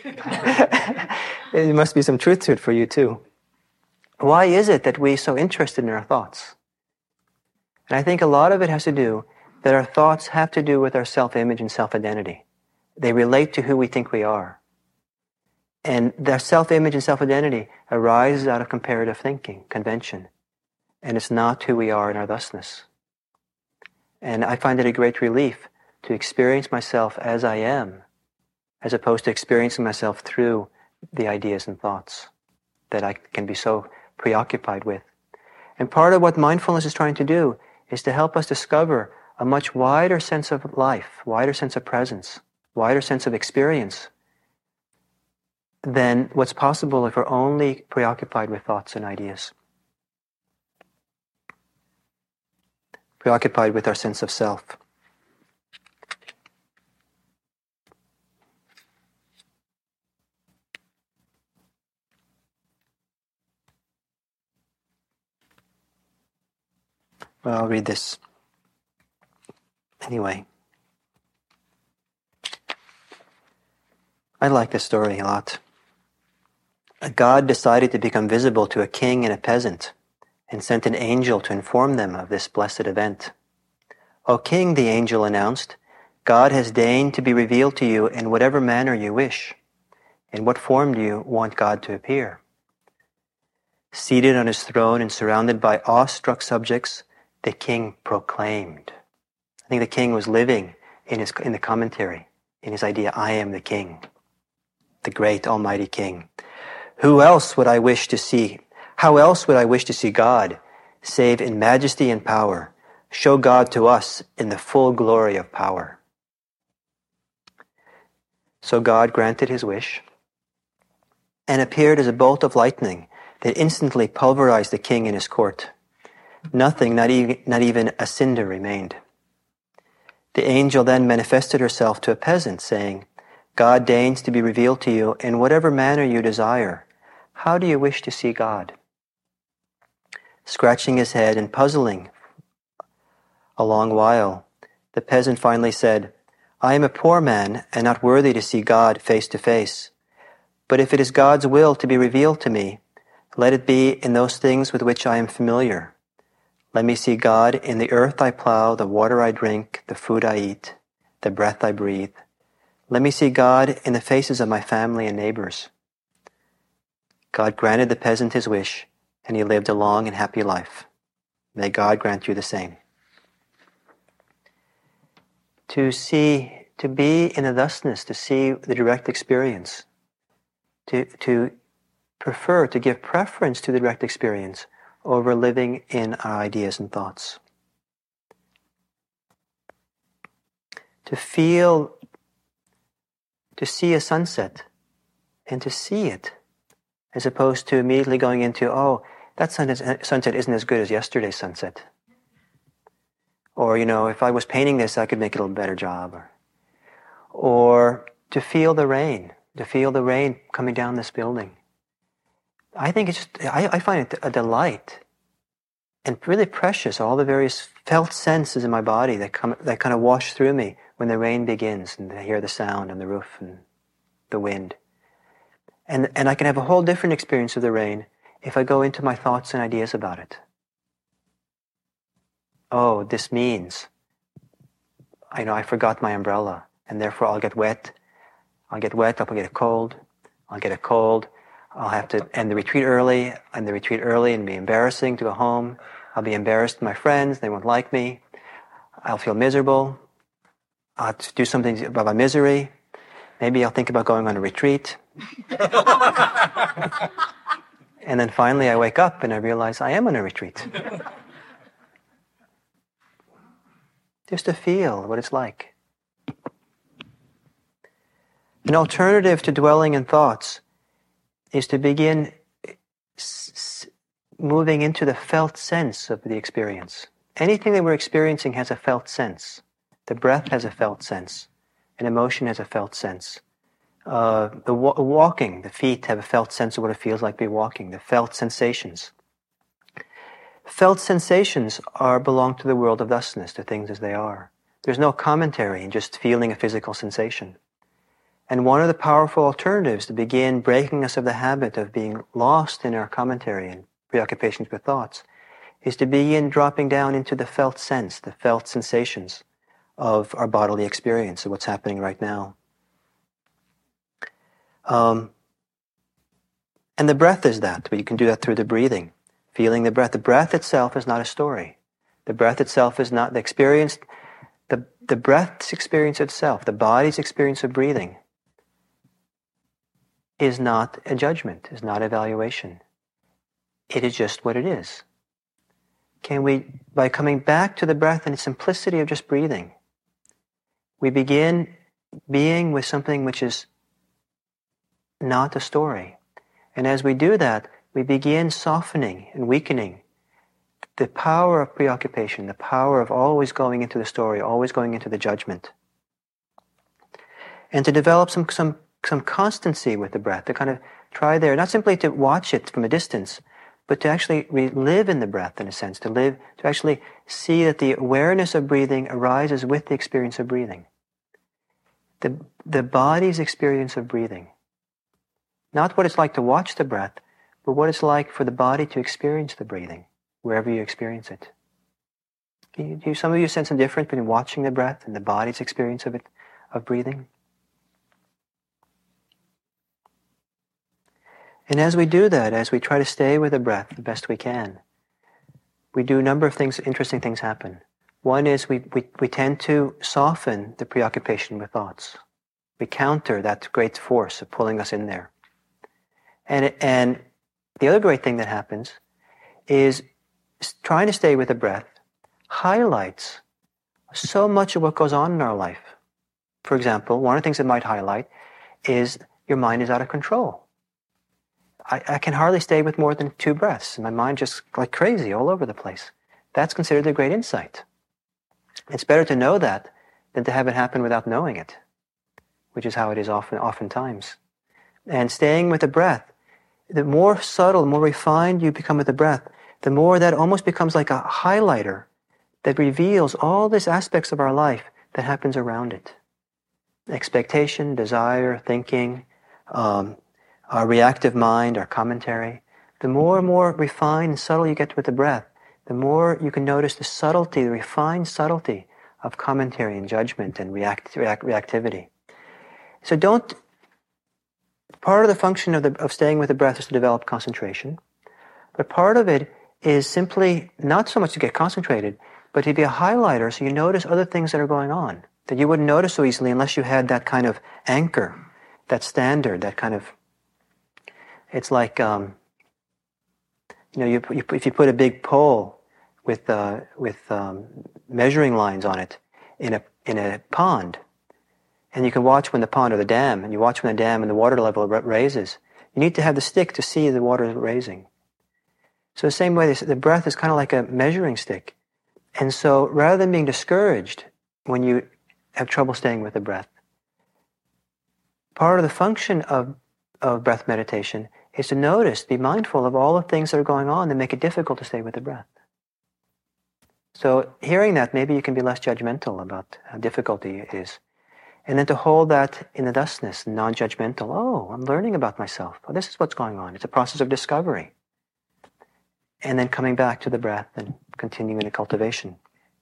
there must be some truth to it for you too. Why is it that we're so interested in our thoughts? And I think a lot of it has to do that our thoughts have to do with our self-image and self-identity. They relate to who we think we are. And their self-image and self-identity arises out of comparative thinking, convention. And it's not who we are in our thusness. And I find it a great relief to experience myself as I am, as opposed to experiencing myself through the ideas and thoughts that I can be so preoccupied with. And part of what mindfulness is trying to do is to help us discover a much wider sense of life, wider sense of presence, wider sense of experience than what's possible if we're only preoccupied with thoughts and ideas. Preoccupied with our sense of self. Well, I'll read this. Anyway. I like this story a lot. God decided to become visible to a king and a peasant and sent an angel to inform them of this blessed event. "O king," the angel announced, "God has deigned to be revealed to you in whatever manner you wish. In what form do you want God to appear?" Seated on his throne and surrounded by awestruck subjects, the king proclaimed. I think the king was living in his in the commentary, in his idea, I am the king, the great almighty king. "Who else would I wish to see? How else would I wish to see God, save in majesty and power? Show God to us in the full glory of power." So God granted his wish and appeared as a bolt of lightning that instantly pulverized the king and his court. Nothing, not even, not even a cinder remained. The angel then manifested herself to a peasant, saying, "God deigns to be revealed to you in whatever manner you desire, How do you wish to see God? Scratching his head and puzzling a long while, the peasant finally said, I am a poor man and not worthy to see God face to face. But if it is God's will to be revealed to me, let it be in those things with which I am familiar. Let me see God in the earth I plow, the water I drink, the food I eat, the breath I breathe. Let me see God in the faces of my family and neighbors. God granted the peasant his wish, and he lived a long and happy life. May God grant you the same. To see, to be in the thusness, to see the direct experience, to, to prefer, to give preference to the direct experience over living in our ideas and thoughts. To feel, to see a sunset and to see it, as opposed to immediately going into, oh, that sunset, sunset isn't as good as yesterday's sunset. Or, you know, if I was painting this, I could make it a little better job. Or, or to feel the rain, to feel the rain coming down this building. I think it's just, I, I find it a delight and really precious, all the various felt senses in my body that come, that kind of wash through me when the rain begins and I hear the sound on the roof and the wind. And, and I can have a whole different experience of the rain if I go into my thoughts and ideas about it. Oh, this means, I know I forgot my umbrella, and therefore I'll get wet. I'll get wet, I'll get a cold. I'll get a cold. I'll have to end the retreat early, end the retreat early and be embarrassing to go home. I'll be embarrassed to my friends, they won't like me. I'll feel miserable. I'll have to do something about my misery. Maybe I'll think about going on a retreat. And then finally I wake up and I realize I am on a retreat. Just to feel what it's like. An alternative to dwelling in thoughts is to begin s- moving into the felt sense of the experience. Anything that we're experiencing has a felt sense. The breath has a felt sense. An emotion has a felt sense. Uh, the wa- walking, the feet have a felt sense of what it feels like to be walking. The felt sensations. Felt sensations are belong to the world of thusness, to things as they are. There's no commentary in just feeling a physical sensation. And one of the powerful alternatives to begin breaking us of the habit of being lost in our commentary and preoccupations with thoughts is to begin dropping down into the felt sense, the felt sensations of our bodily experience, of what's happening right now. Um, and the breath is that, but you can do that through the breathing. Feeling the breath. The breath itself is not a story. The breath itself is not the experience. The, the breath's experience itself, the body's experience of breathing, is not a judgment, is not evaluation. It is just what it is. Can we, by coming back to the breath and the simplicity of just breathing, we begin being with something which is not a story. And as we do that, we begin softening and weakening the power of preoccupation, the power of always going into the story, always going into the judgment. And to develop some, some, some constancy with the breath, to kind of try there, not simply to watch it from a distance, but to actually re- live in the breath in a sense, to live, to actually see that the awareness of breathing arises with the experience of breathing. The, the body's experience of breathing. Not what it's like to watch the breath, but what it's like for the body to experience the breathing, wherever you experience it. Do you, some of you sense a difference between watching the breath and the body's experience of it, of breathing? And as we do that, as we try to stay with the breath the best we can, we do a number of things, interesting things happen. One is we, we, we tend to soften the preoccupation with thoughts. We counter that great force of pulling us in there. And, it, and the other great thing that happens is trying to stay with the breath highlights so much of what goes on in our life. For example, one of the things it might highlight is your mind is out of control. I, I can hardly stay with more than two breaths. My mind just like crazy all over the place. That's considered a great insight. It's better to know that than to have it happen without knowing it, which is how it is often, oftentimes. And staying with the breath the more subtle, the more refined you become with the breath, the more that almost becomes like a highlighter that reveals all these aspects of our life that happens around it. Expectation, desire, thinking, um, our reactive mind, our commentary. The more and more refined and subtle you get with the breath, the more you can notice the subtlety, the refined subtlety of commentary and judgment and react, react, reactivity. So don't, part of the function of, the, of staying with the breath is to develop concentration, but part of it is simply not so much to get concentrated, but to be a highlighter so you notice other things that are going on that you wouldn't notice so easily unless you had that kind of anchor, that standard, that kind of, it's like, um, you know, you, you, if you put a big pole with uh, with um, measuring lines on it in a in a pond, and you can watch when the pond or the dam, and you watch when the dam and the water level raises. You need to have the stick to see the water raising. So the same way, this, the breath is kind of like a measuring stick. And so rather than being discouraged when you have trouble staying with the breath, part of the function of, of breath meditation is to notice, be mindful of all the things that are going on that make it difficult to stay with the breath. So hearing that, maybe you can be less judgmental about how difficult it is. And then to hold that in the thusness, non-judgmental. Oh, I'm learning about myself. Oh, this is what's going on. It's a process of discovery. And then coming back to the breath and continuing the cultivation.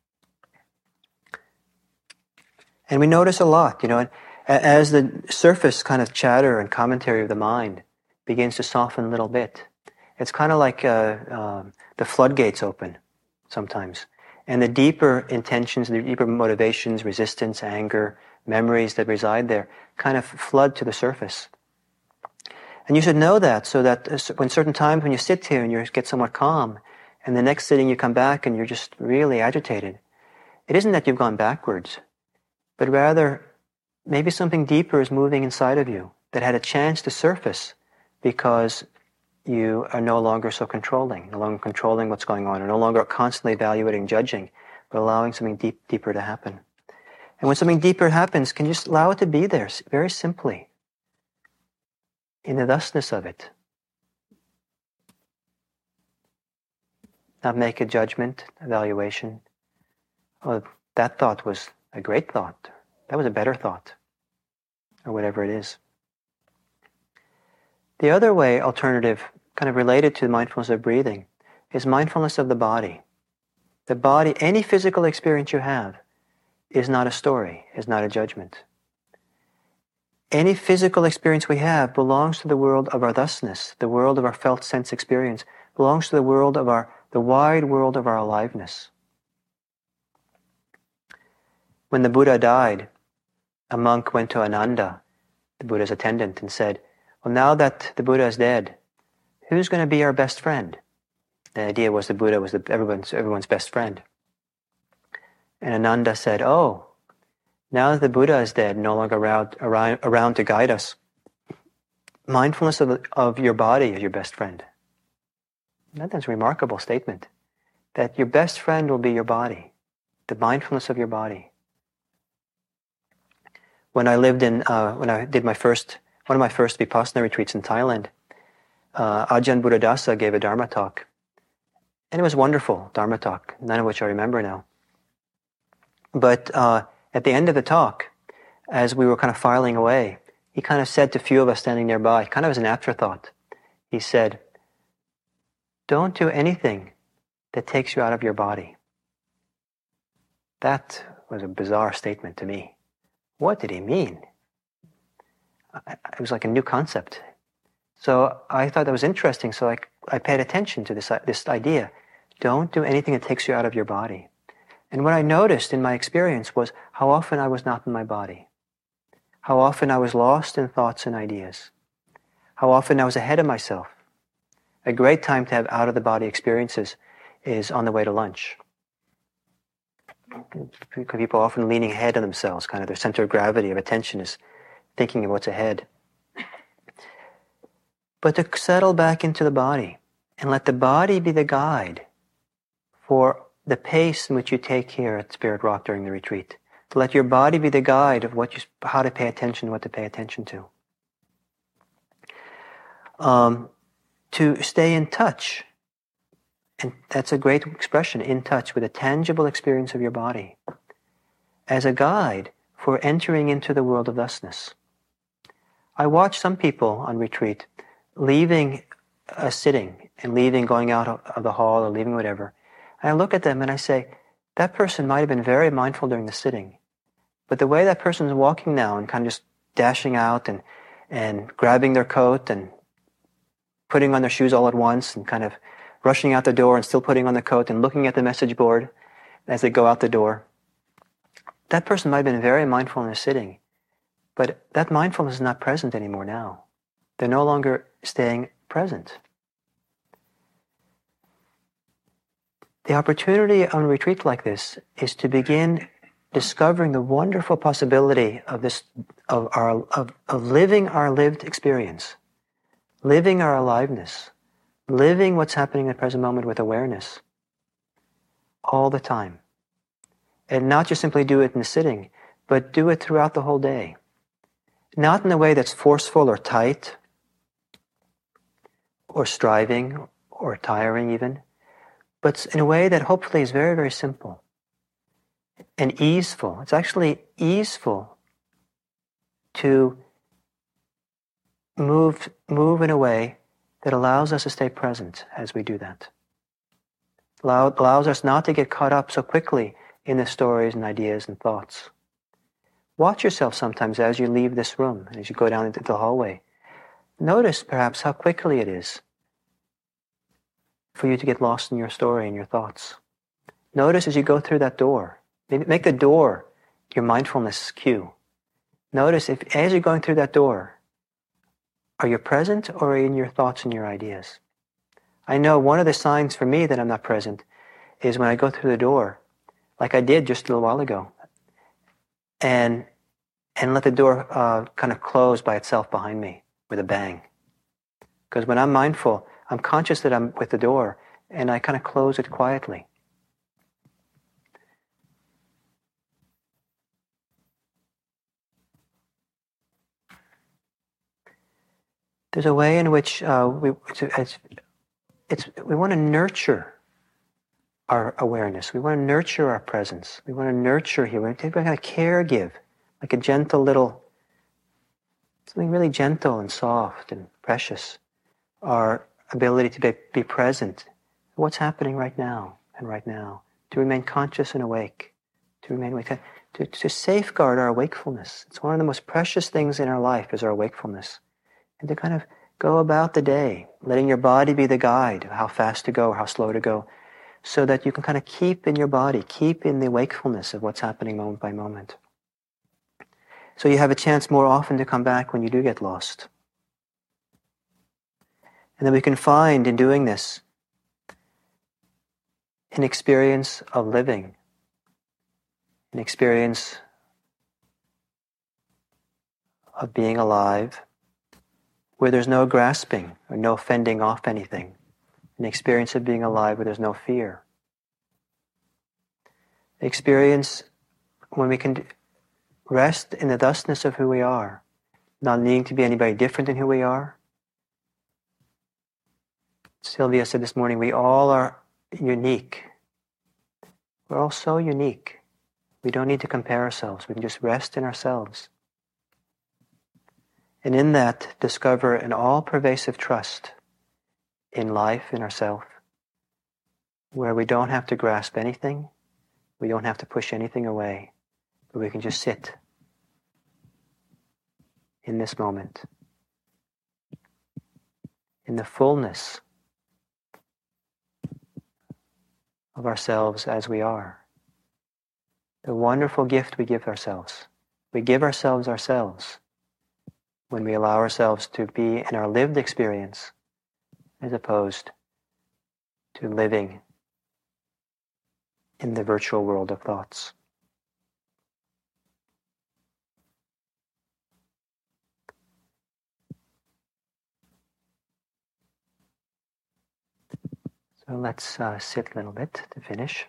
And we notice a lot, you know, as the surface kind of chatter and commentary of the mind begins to soften a little bit. It's kind of like uh, uh, the floodgates open sometimes. And the deeper intentions, the deeper motivations, resistance, anger, memories that reside there kind of flood to the surface. And you should know that so that when certain times when you sit here and you get somewhat calm, and the next sitting you come back and you're just really agitated, it isn't that you've gone backwards, but rather maybe something deeper is moving inside of you that had a chance to surface because you are no longer so controlling, no longer controlling what's going on, or no longer constantly evaluating, judging, but allowing something deep, deeper to happen. And when something deeper happens, can you just allow it to be there, very simply, in the thusness of it. Not make a judgment, evaluation. Oh, that thought was a great thought. That was a better thought. Or whatever it is. The other way, alternative, kind of related to mindfulness of breathing, is mindfulness of the body. The body, any physical experience you have, is not a story, is not a judgment. Any physical experience we have belongs to the world of our thusness, the world of our felt sense experience, belongs to the world of our, the wide world of our aliveness. When the Buddha died, a monk went to Ananda, the Buddha's attendant, and said, well, now that the Buddha is dead, who's going to be our best friend? The idea was the Buddha was the, everyone's, everyone's best friend. And Ananda said, oh, now that the Buddha is dead, no longer around, around, around to guide us, mindfulness of, of your body is your best friend. That's a remarkable statement, that your best friend will be your body, the mindfulness of your body. When I lived in, uh, when I did my first, one of my first Vipassana retreats in Thailand, uh, Ajahn Buddhadasa gave a Dharma talk. And it was wonderful, Dharma talk, none of which I remember now. But uh, at the end of the talk, as we were kind of filing away, he kind of said to a few of us standing nearby, kind of as an afterthought, he said, don't do anything that takes you out of your body. That was a bizarre statement to me. What did he mean? It was like a new concept. So I thought that was interesting, so I, I paid attention to this, this idea. Don't do anything that takes you out of your body. And what I noticed in my experience was how often I was not in my body. How often I was lost in thoughts and ideas. How often I was ahead of myself. A great time to have out-of-the-body experiences is on the way to lunch. People are often leaning ahead of themselves, kind of their center of gravity of attention is thinking of what's ahead. But to settle back into the body and let the body be the guide for the pace in which you take here at Spirit Rock during the retreat. To let your body be the guide of what you, how to pay attention, what to pay attention to. Um, to stay in touch, and that's a great expression, in touch with a tangible experience of your body, as a guide for entering into the world of thusness. I watch some people on retreat leaving a sitting and leaving, going out of the hall or leaving whatever. And I look at them and I say, that person might have been very mindful during the sitting, but the way that person is walking now and kind of just dashing out and, and grabbing their coat and putting on their shoes all at once and kind of rushing out the door and still putting on the coat and looking at the message board as they go out the door, that person might have been very mindful in their sitting, but that mindfulness is not present anymore now. They're no longer staying present. The opportunity on a retreat like this is to begin discovering the wonderful possibility of this, of our, of, of living our lived experience, living our aliveness, living what's happening in the present moment with awareness all the time. And not just simply do it in the sitting, but do it throughout the whole day. Not in a way that's forceful or tight, or striving, or tiring even, but in a way that hopefully is very, very simple and easeful. It's actually easeful to move, move in a way that allows us to stay present as we do that. Allow, allows us not to get caught up so quickly in the stories and ideas and thoughts. Watch yourself sometimes as you leave this room and as you go down into the hallway. Notice perhaps how quickly it is for you to get lost in your story and your thoughts. Notice as you go through that door. Make the door your mindfulness cue. Notice if as you're going through that door, are you present or are you in your thoughts and your ideas? I know one of the signs for me that I'm not present is when I go through the door, like I did just a little while ago, and and let the door uh, kind of close by itself behind me with a bang. Because when I'm mindful, I'm conscious that I'm with the door, and I kind of close it quietly. There's a way in which uh, we it's, it's we want to nurture our awareness. We want to nurture our presence. We want to nurture here. We want to kind of care give, like a gentle little, something really gentle and soft and precious. Our ability to be, be present. What's happening right now and right now. To remain conscious and awake. To remain awake. To, to safeguard our wakefulness. It's one of the most precious things in our life is our wakefulness. And to kind of go about the day, letting your body be the guide of how fast to go or how slow to go, so that you can kind of keep in your body, keep in the wakefulness of what's happening moment by moment. So you have a chance more often to come back when you do get lost. And then we can find in doing this an experience of living, an experience of being alive, where there's no grasping or no fending off anything, an experience of being alive where there's no fear. An experience when we can rest in the thusness of who we are, not needing to be anybody different than who we are. Sylvia said this morning, we all are unique. We're all so unique. We don't need to compare ourselves. We can just rest in ourselves. And in that, discover an all-pervasive trust in life, in ourself, where we don't have to grasp anything, we don't have to push anything away, but we can just sit in this moment, in the fullness of ourselves as we are. The wonderful gift we give ourselves. We give ourselves ourselves when we allow ourselves to be in our lived experience as opposed to living in the virtual world of thoughts. So let's uh, sit a little bit to finish.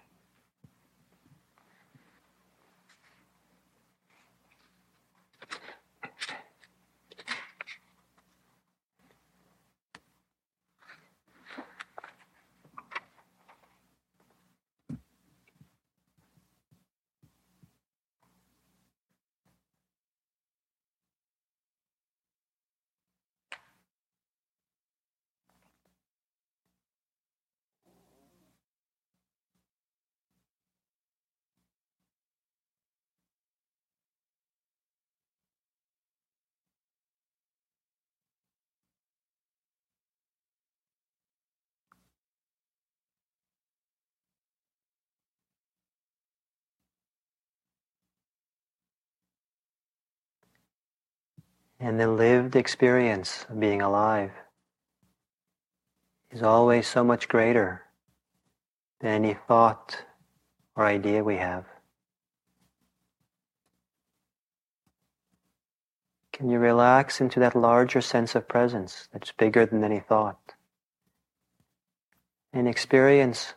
And the lived experience of being alive is always so much greater than any thought or idea we have. Can you relax into that larger sense of presence that's bigger than any thought? And experience,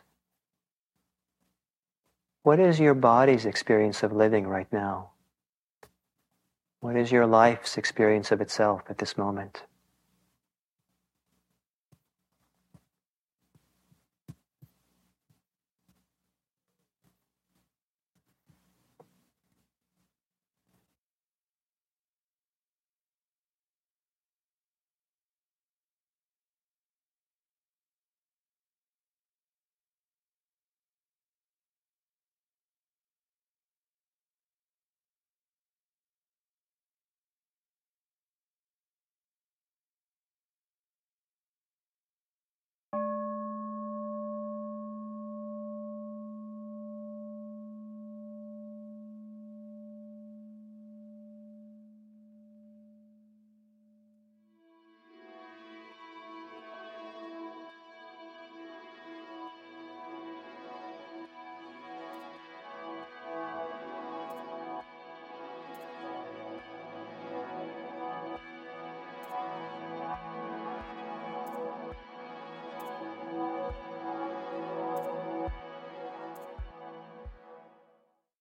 what is your body's experience of living right now? What is your life's experience of itself at this moment?